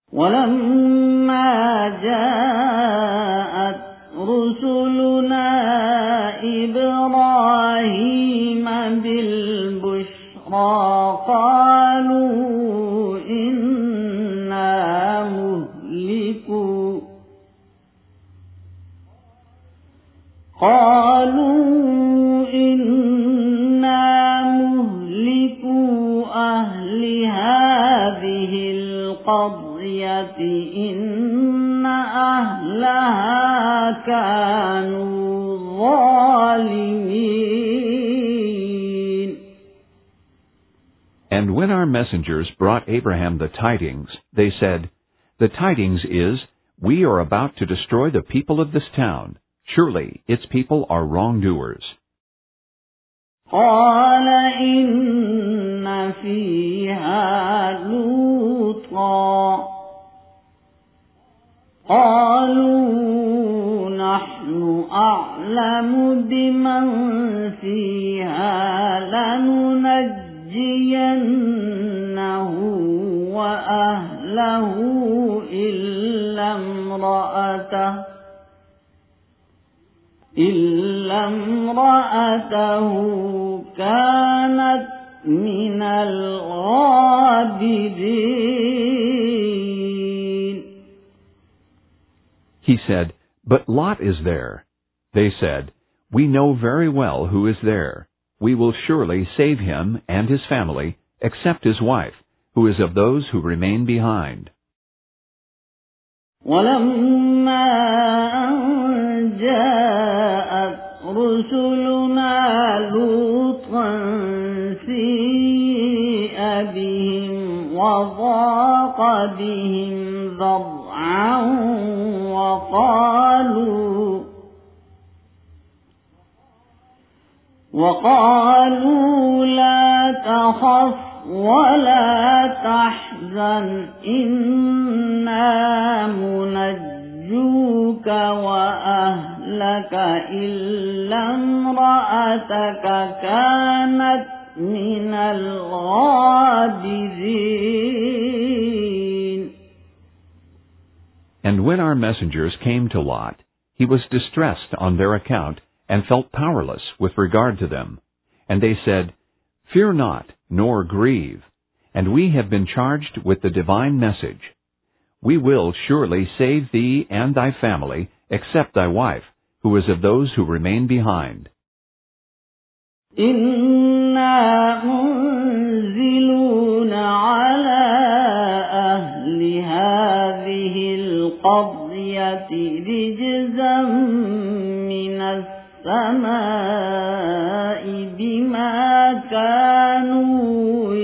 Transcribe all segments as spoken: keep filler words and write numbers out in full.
ولما جاءت رسلنا إبراهيم بالبشرى قالوا إنا مهلكو قالوا إنا مهلكو أهل هذه القرية إن أهلها كانوا ظالمين. And when our messengers brought Abraham the tidings, they said, "The tidings is, we are about to destroy the people of this town. Surely its people are wrongdoers." قال إن فيها لوطا قالوا نحن أعلم بمن فيها لننجينه وأهله إلا امرأته إلا امرأته كانت من الغابرين. He said, "But Lot is there." They said, "We know very well who is there. We will surely save him and his family, except his wife, who is of those who remain behind." ولما أن جاءت رسلنا لوطا سيء بهم وضاق بهم ذرعا وقالوا وقالوا لا تخف ولا تحزن إنا منجوك وأهلك إلا امرأتك كانت من الغابرين. And when our messengers came to Lot, he was distressed on their account and felt powerless with regard to them. And they said, "Fear not, nor grieve, and we have been charged with the divine message. We will surely save thee and thy family, except thy wife, who is of those who remain behind." إِنَّا مُنزِلُونَ عَلَى أَهْلِ هَذِهِ الْقَرْيَةِ رِجْزًا مِنَ السَّمَاءِ بِمَا كَانُوا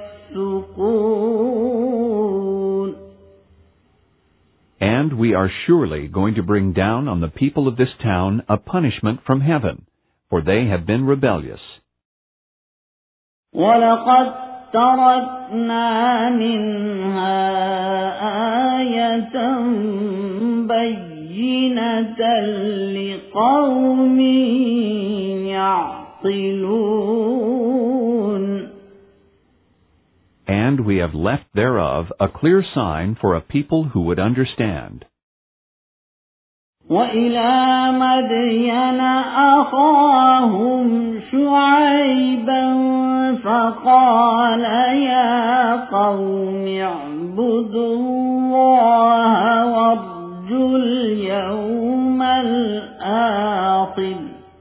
يَفْسُقُونَ. And we are surely going to bring down on the people of this town a punishment from heaven, for they have been rebellious. وَلَقَدْ تَرَكْنَا مِنْهَا آيَةً بَيِّنَةً لِقَوْمٍ يَعْقِلُونَ. And we have left thereof a clear sign for a people who would understand. وَإِلَى مَدْيَنَ أَخَاهُمْ شُعَيْبًا فَقَالَ يَا قَوْمِ اعْبُدُوا اللَّهَ وَارْجُوا الْيَوْمَ الْآخِرَ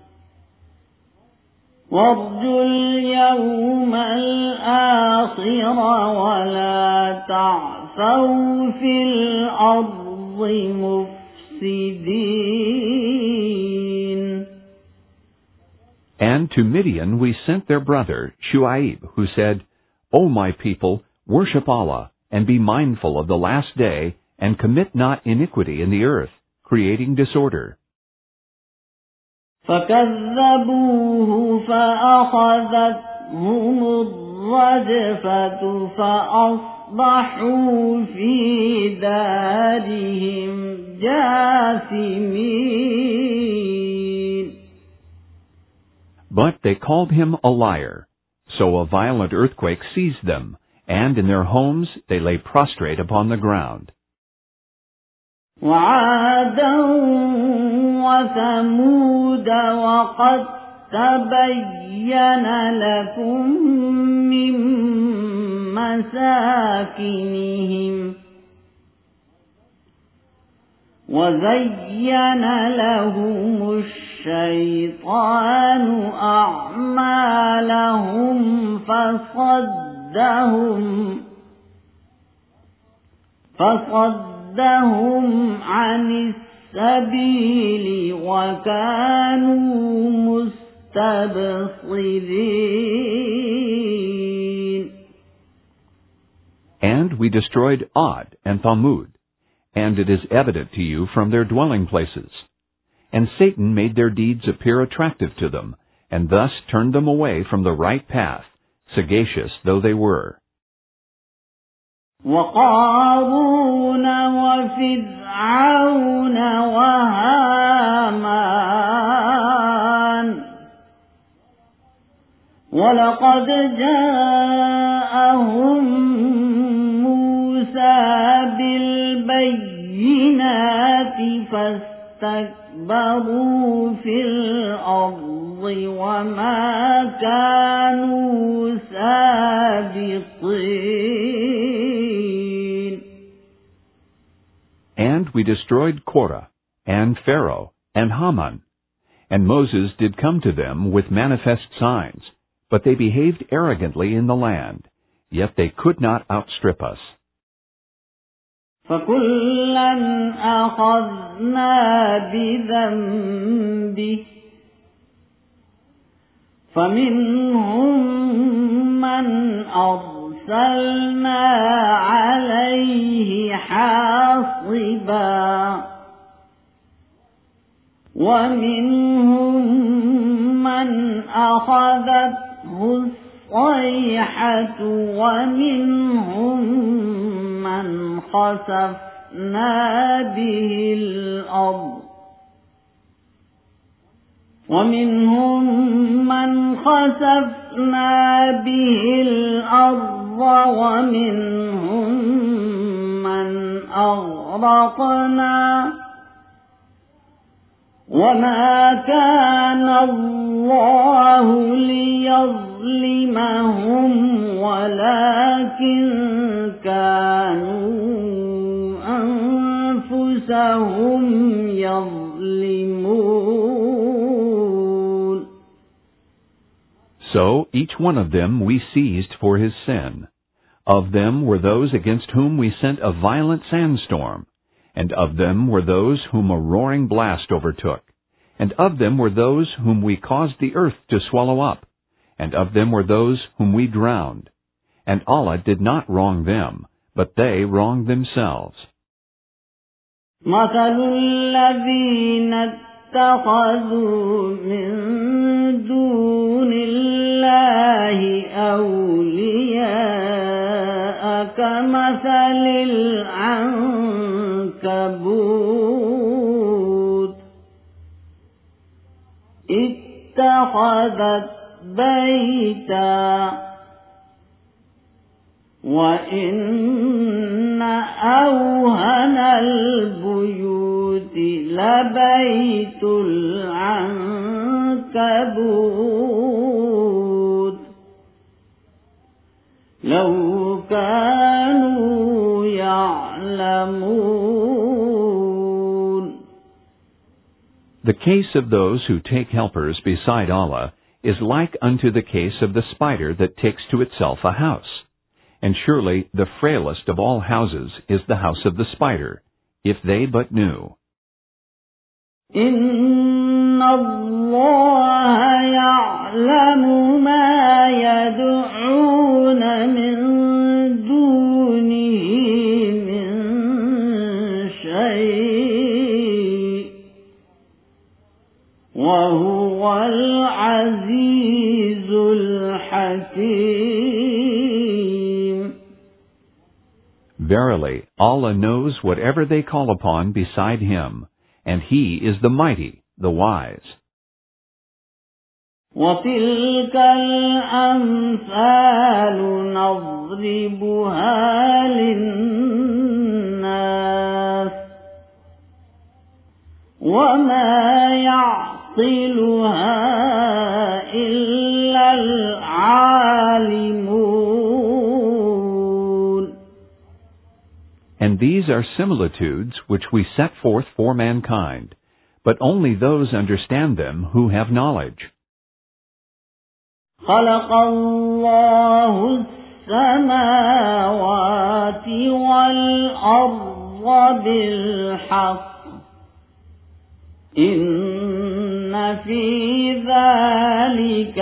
وَارْجُوا الْيَوْمَ الْآخِرَ وَلَا تَعْثَوْا فِي الْأَرْضِ مُفْسِدِينَ. And to Midian we sent their brother, Shuaib, who said, "O my people, worship Allah, and be mindful of the last day, and commit not iniquity in the earth, creating disorder." فَكَذَّبُوهُ فَأَخَذَتْهُمُ الرَّجْفَةُ فَأَصْبَحُوا فِي دَارِهِمْ جَاثِمِينَ. But they called him a liar. So a violent earthquake seized them, and in their homes they lay prostrate upon the ground. وعادا وثمود وقد تبين لكم من مساكنهم وزين لهم الشيطان أعمالهم فصدهم فصدهم عن السبيل وكانوا مستبصرين. And we destroyed Ad and Thamud, and it is evident to you from their dwelling places. And Satan made their deeds appear attractive to them, and thus turned them away from the right path, sagacious though they were. وقارون وفرعون وهامان ولقد جاءهم موسى بالبينات فاستكبروا في الأرض وما كانوا سابقين. And we destroyed Korah, and Pharaoh, and Haman. And Moses did come to them with manifest signs, but they behaved arrogantly in the land, yet they could not outstrip us. فَكُلًّا أَخَذْنَا بِذَنبِهِ فَمِنْهُمْ مَنْ أَرْسَلْنَا عَلَيْهِ حَاصِبًا وَمِنْهُمْ مَنْ أَخَذَتْهُ الصَّيْحَةُ وَمِنْهُمْ مَنْ خَسَفْنَا بِهِ الْأَرْضَ وَمِنْهُمْ مَنْ خَسَفْنَا بِهِ الْأَرْضَ وَمِنْهُمْ مَنْ أَغْرَقْنَا وَمَا كَانَ اللَّهُ لِيَظْلِمَهُمْ وَلَكِنْ كَانُوا أَنفُسَهُمْ يَظْلِمُونَ. So each one of them we seized for his sin. Of them were those against whom we sent a violent sandstorm, and of them were those whom a roaring blast overtook, and of them were those whom we caused the earth to swallow up, and of them were those whom we drowned. And Allah did not wrong them, but they wronged themselves. مَثَلُ الَّذِينَ اتَّخَذُوا مِن دُونِ اللَّهِ أَوْلِيَاءَ كَمَثَلِ الْعَنكَبُوتِ اتَّخَذَتْ بَيْتًا وَإِنَّ أَوْهَنَ الْبُيُوتِ لَبَيْتُ الْعَنكَبُوتِ لَوْ كَانُوا يَعْلَمُونَ. The case of those who take helpers beside Allah is like unto the case of the spider that takes to itself a house. And surely the frailest of all houses is the house of the spider, if they but knew. إِنَّ اللَّهَ يَعْلَمُ مَا يَدْعُونَ مِن دُونِهِ مِن شَيْءٍ وَهُوَ الْعَزِيزُ الْحَكِيمُ. Verily, Allah knows whatever they call upon beside Him, and He is the Mighty, the Wise. وتلك الأمثال نضربها للناس وما يعقلها إلا العالمون. And these are similitudes which we set forth for mankind, but only those understand them who have knowledge. خلق الله السماوات والأرض بالحق إن في ذلك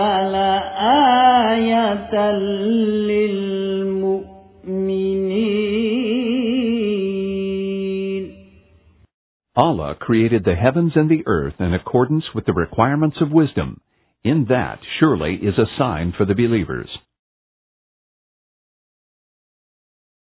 لآية للمؤمنين. Allah created the heavens and the earth in accordance with the requirements of wisdom. In that surely is a sign for the believers.